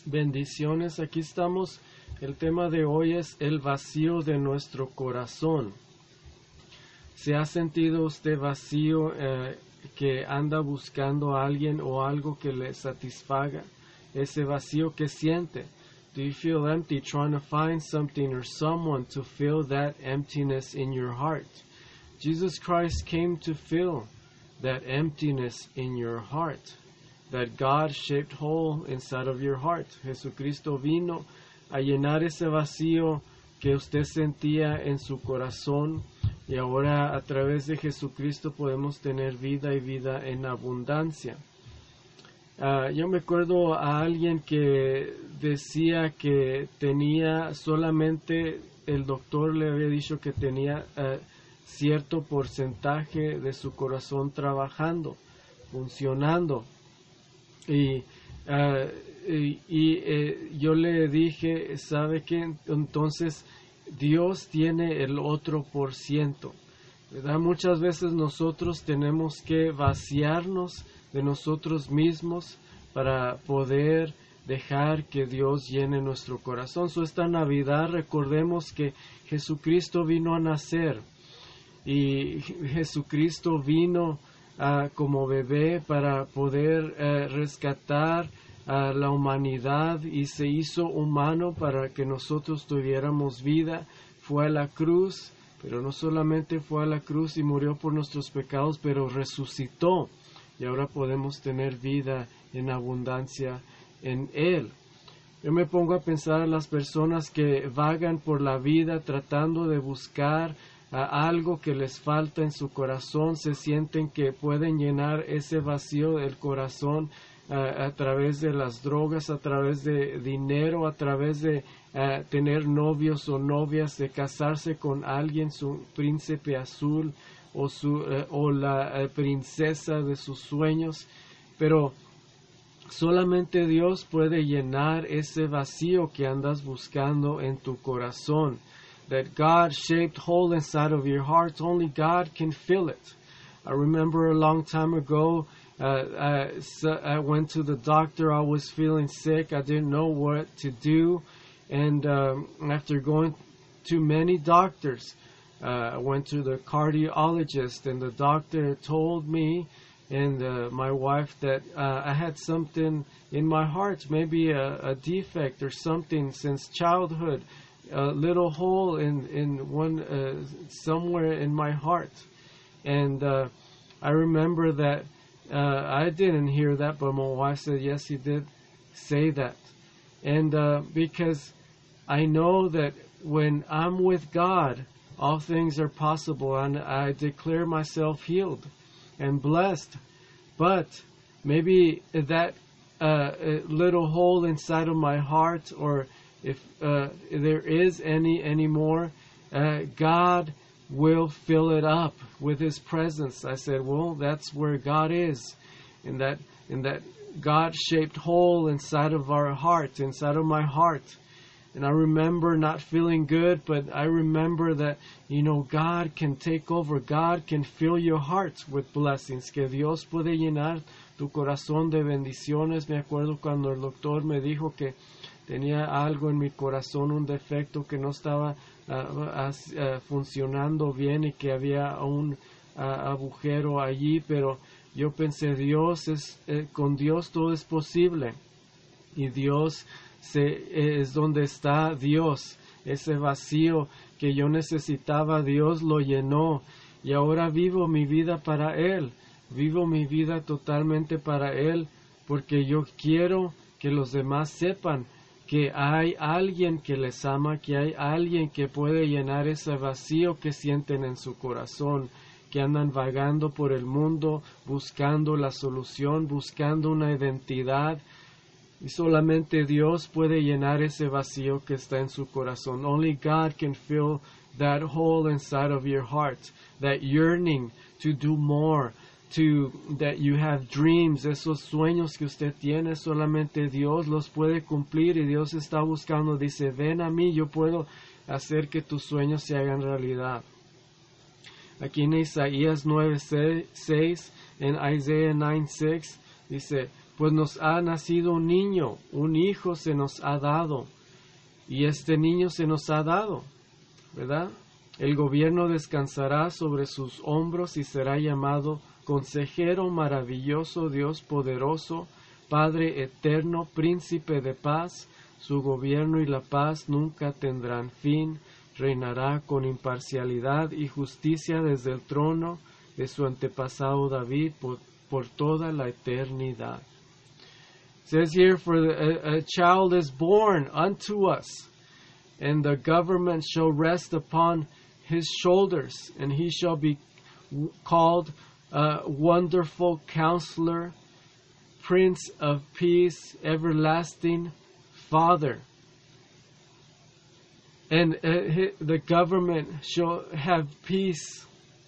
Bendiciones, aquí estamos. El tema de hoy es el vacío de nuestro corazón. ¿Se ha sentido usted vacío que anda buscando a alguien o algo que le satisfaga? Ese vacío que siente. Do you feel empty trying to find something or someone to fill that emptiness in your heart? Jesus Christ came to fill that emptiness in your heart. That God-shaped hole inside of your heart. Jesucristo vino a llenar ese vacío que usted sentía en su corazón, y ahora a través de Jesucristo podemos tener vida y vida en abundancia. Yo me acuerdo a alguien que decía que tenía solamente, el doctor le había dicho que tenía cierto porcentaje de su corazón trabajando, funcionando. Y yo le dije, ¿sabe qué? Entonces Dios tiene el otro %, ¿verdad? Muchas veces nosotros tenemos que vaciarnos de nosotros mismos para poder dejar que Dios llene nuestro corazón. Esta Navidad recordemos que Jesucristo vino a nacer, y Jesucristo vino como bebé para poder rescatar a la humanidad, y se hizo humano para que nosotros tuviéramos vida. Fue a la cruz, pero no solamente fue a la cruz y murió por nuestros pecados, pero resucitó, y ahora podemos tener vida en abundancia en Él. Yo me pongo a pensar en las personas que vagan por la vida tratando de buscar algo que les falta en su corazón. Se sienten que pueden llenar ese vacío del corazón a través de las drogas, a través de dinero, a través de tener novios o novias, de casarse con alguien, su príncipe azul o la princesa de sus sueños. Pero solamente Dios puede llenar ese vacío que andas buscando en tu corazón. That God-shaped hole inside of your heart, only God can fill it. I remember a long time ago, I went to the doctor. I was feeling sick. I didn't know what to do. And after going to many doctors, I went to the cardiologist, and the doctor told me and my wife that I had something in my heart, maybe a defect or something since childhood. A little hole in one somewhere in my heart. And I remember that I didn't hear that, but my wife said, yes, he did say that. And because I know that when I'm with God, all things are possible, and I declare myself healed and blessed. But maybe that little hole inside of my heart, or if there is any anymore, God will fill it up with His presence. I said, well, that's where God is, in that God-shaped hole inside of our heart, inside of my heart. And I remember not feeling good, but I remember that, God can take over. God can fill your heart with blessings. Que Dios puede llenar tu corazón de bendiciones. Me acuerdo cuando el doctor me dijo que tenía algo en mi corazón, un defecto que no estaba funcionando bien, y que había un agujero allí, pero yo pensé, con Dios todo es posible, y Dios es donde está Dios. Ese vacío que yo necesitaba, Dios lo llenó, y ahora vivo mi vida para Él, vivo mi vida totalmente para Él, porque yo quiero que los demás sepan que hay alguien que les ama, que hay alguien que puede llenar ese vacío que sienten en su corazón, que andan vagando por el mundo buscando la solución, buscando una identidad, y solamente Dios puede llenar ese vacío que está en su corazón. Only God can fill that hole inside of your heart, that yearning to do more, that you have dreams, esos sueños que usted tiene, solamente Dios los puede cumplir, y Dios está buscando, dice, ven a mí, yo puedo hacer que tus sueños se hagan realidad. Aquí en Isaías 9:6, en Isaiah 9:6, dice, pues nos ha nacido un niño, un hijo se nos ha dado, y este niño se nos ha dado, ¿verdad? El gobierno descansará sobre sus hombros y será llamado Consejero maravilloso, Dios poderoso, Padre eterno, Príncipe de paz. Su gobierno y la paz nunca tendrán fin. Reinará con imparcialidad y justicia desde el trono de su antepasado David por toda la eternidad. It says here, for a child is born unto us, and the government shall rest upon his shoulders, and he shall be called Wonderful Counselor, Prince of Peace, Everlasting Father. And the government shall have peace.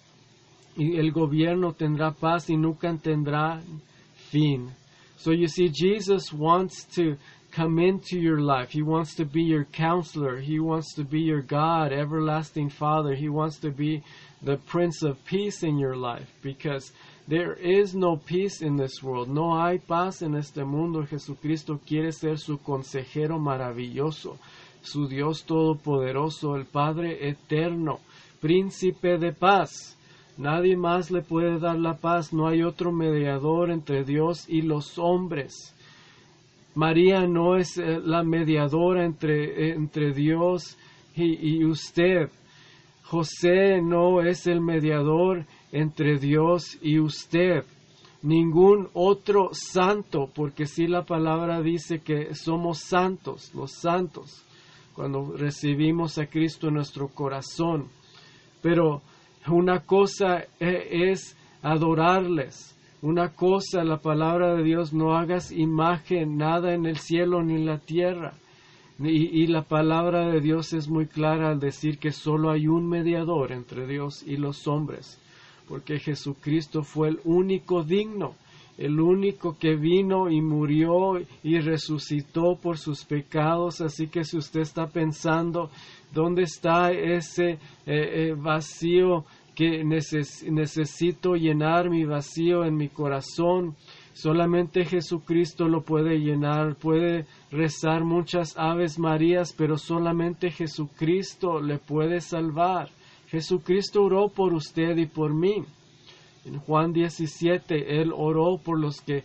Y el gobierno tendrá paz y nunca tendrá fin. So you see, Jesus wants to come into your life. He wants to be your counselor. He wants to be your God, everlasting Father. He wants to be the Prince of Peace in your life, because there is no peace in this world. No hay paz en este mundo. Jesucristo quiere ser su consejero maravilloso, su Dios todopoderoso, el Padre eterno, Príncipe de paz. Nadie más le puede dar la paz. No hay otro mediador entre Dios y los hombres. María no es la mediadora entre Dios y usted. José no es el mediador entre Dios y usted. Ningún otro santo, porque sí la palabra dice que somos santos, los santos, cuando recibimos a Cristo en nuestro corazón. Pero una cosa es adorarles. Una cosa, la palabra de Dios, no hagas imagen, nada en el cielo ni en la tierra. Y la palabra de Dios es muy clara al decir que solo hay un mediador entre Dios y los hombres, porque Jesucristo fue el único digno, el único que vino y murió y resucitó por sus pecados. Así que si usted está pensando, ¿dónde está ese vacío que necesito llenar, mi vacío en mi corazón? Solamente Jesucristo lo puede llenar. Puede rezar muchas Aves Marías, pero solamente Jesucristo le puede salvar. Jesucristo oró por usted y por mí. En Juan 17, Él oró por los que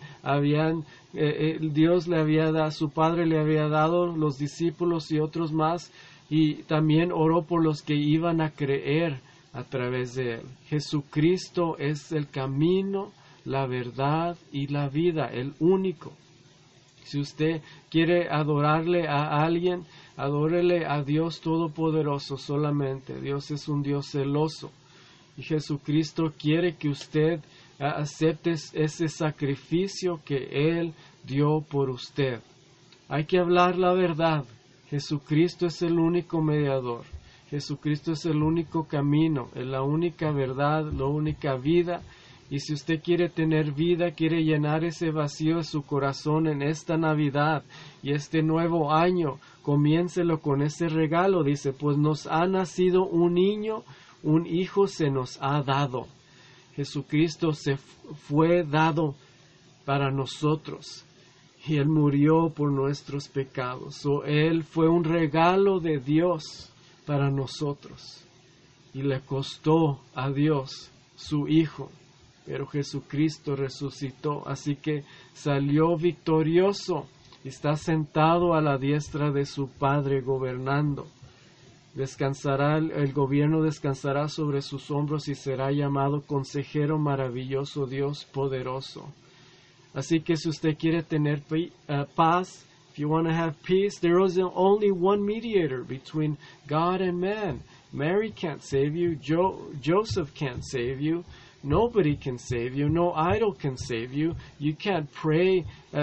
Dios le había dado, su Padre le había dado, los discípulos y otros más, y también oró por los que iban a creer a través de Él. Jesucristo es el camino, la verdad y la vida, el único. Si usted quiere adorarle a alguien, adórele a Dios Todopoderoso solamente. Dios es un Dios celoso. Y Jesucristo quiere que usted acepte ese sacrificio que Él dio por usted. Hay que hablar la verdad. Jesucristo es el único mediador. Jesucristo es el único camino, es la única verdad, la única vida. Y si usted quiere tener vida, quiere llenar ese vacío de su corazón en esta Navidad y este nuevo año, comiéncelo con ese regalo. Dice, pues nos ha nacido un niño, un hijo se nos ha dado. Jesucristo se fue dado para nosotros y Él murió por nuestros pecados. Él fue un regalo de Dios para nosotros y le costó a Dios su Hijo. Pero Jesucristo resucitó, así que salió victorioso y está sentado a la diestra de su Padre gobernando. Descansará, el gobierno descansará sobre sus hombros y será llamado Consejero Maravilloso, Dios Poderoso. Así que si usted quiere tener paz, if you want to have peace, there is only one mediator between God and man. Mary can't save you. Joseph can't save you. Nobody can save you. No idol can save you. You can't pray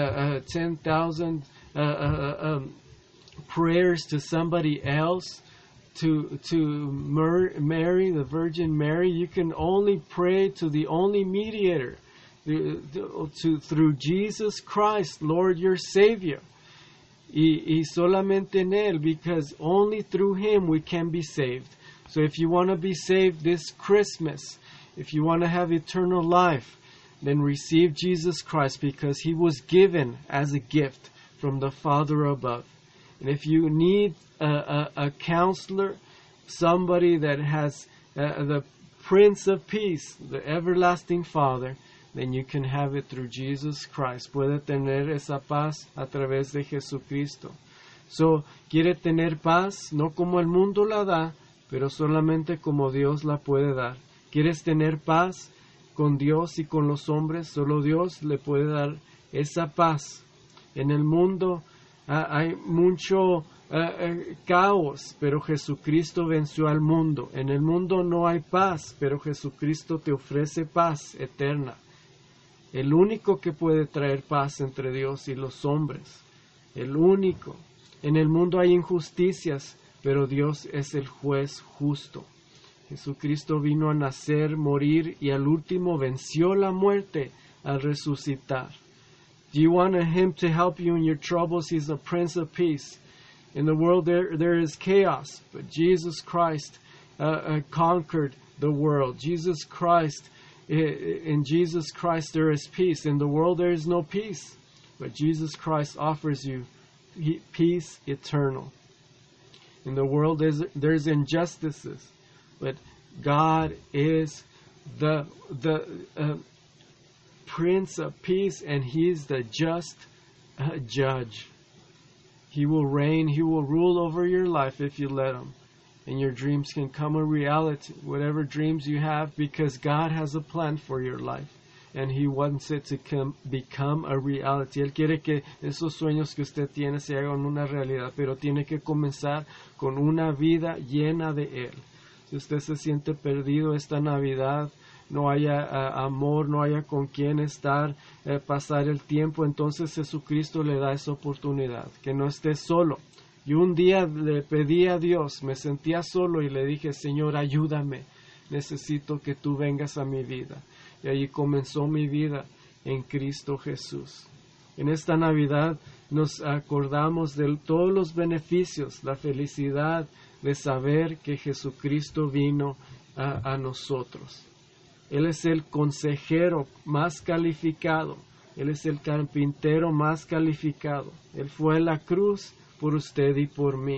10,000 prayers to somebody else to Mary, the Virgin Mary. You can only pray to the only mediator, through Jesus Christ, Lord, your Savior. Y solamente en Él, because only through Him we can be saved. So if you want to be saved this Christmas, if you want to have eternal life, then receive Jesus Christ, because He was given as a gift from the Father above. And if you need a counselor, somebody that has the Prince of Peace, the everlasting Father, then you can have it through Jesus Christ. Puede tener esa paz a través de Jesucristo. So, quiere tener paz, no como el mundo la da, pero solamente como Dios la puede dar. ¿Quieres tener paz con Dios y con los hombres? Solo Dios le puede dar esa paz. En el mundo hay mucho caos, pero Jesucristo venció al mundo. En el mundo no hay paz, pero Jesucristo te ofrece paz eterna. El único que puede traer paz entre Dios y los hombres. El único. En el mundo hay injusticias, pero Dios es el juez justo. Jesucristo vino a nacer, morir y al último venció la muerte al resucitar. Do you want Him to help you in your troubles? He's the Prince of Peace. In the world there is chaos, but Jesus Christ conquered the world. Jesus Christ, in Jesus Christ there is peace. In the world there is no peace, but Jesus Christ offers you peace eternal. In the world there's injustices, but God is the Prince of Peace, and He is the just judge. He will reign, He will rule over your life if you let Him. And your dreams can come a reality, whatever dreams you have, because God has a plan for your life. And He wants it to become a reality. Él quiere que esos sueños que usted tiene se hagan una realidad, pero tiene que comenzar con una vida llena de Él. Si usted se siente perdido esta Navidad, no haya amor, no haya con quién estar, pasar el tiempo, entonces Jesucristo le da esa oportunidad, que no esté solo. Yo un día le pedí a Dios, me sentía solo y le dije, Señor, ayúdame, necesito que tú vengas a mi vida. Y ahí comenzó mi vida en Cristo Jesús. En esta Navidad nos acordamos de todos los beneficios, la felicidad de saber que Jesucristo vino a nosotros. Él es el consejero más calificado. Él es el carpintero más calificado. Él fue a la cruz por usted y por mí.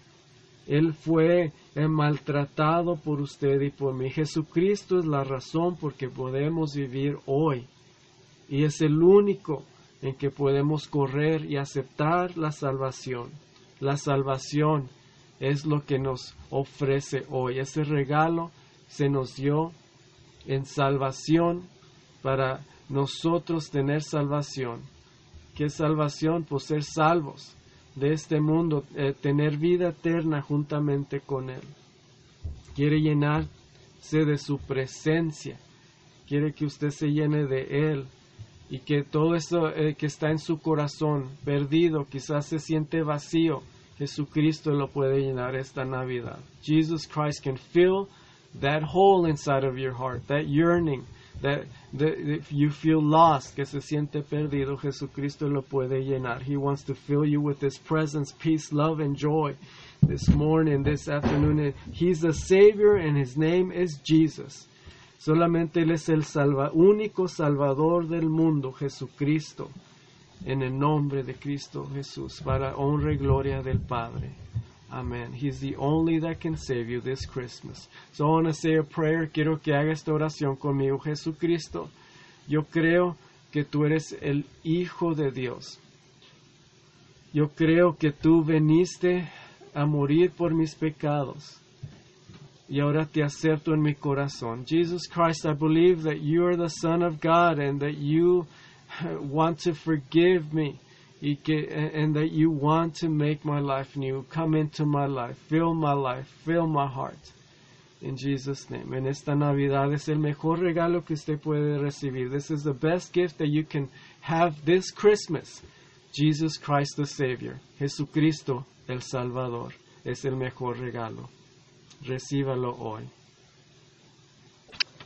Él fue maltratado por usted y por mí. Jesucristo es la razón por que podemos vivir hoy. Y es el único en que podemos correr y aceptar la salvación. La salvación es lo que nos ofrece hoy. Ese regalo se nos dio en salvación para nosotros tener salvación. ¿Qué salvación? Pues ser salvos de este mundo, tener vida eterna juntamente con Él. Quiere llenarse de su presencia, quiere que usted se llene de Él y que todo eso que está en su corazón perdido, quizás se siente vacío, Jesucristo lo puede llenar esta Navidad. Jesus Christ can fill that hole inside of your heart, that yearning, that if you feel lost, que se siente perdido, Jesucristo lo puede llenar. He wants to fill you with His presence, peace, love, and joy this morning, this afternoon. He's the Savior and His name is Jesus. Solamente Él es el único Salvador del mundo, Jesucristo, en el nombre de Cristo Jesús, para honra y gloria del Padre. Amen. He's the only that can save you this Christmas. So I want to say a prayer. Quiero que haga esta oración conmigo. Jesucristo, yo creo que tú eres el Hijo de Dios. Yo creo que tú viniste a morir por mis pecados. Y ahora te acepto en mi corazón. Jesus Christ, I believe that you are the Son of God and that you want to forgive me. And that you want to make my life new. Come into my life, fill my heart. In Jesus' name. En esta Navidad es el mejor regalo que usted puede recibir. This is the best gift that you can have this Christmas. Jesus Christ the Savior. Jesucristo el Salvador. Es el mejor regalo. Recíbalo hoy.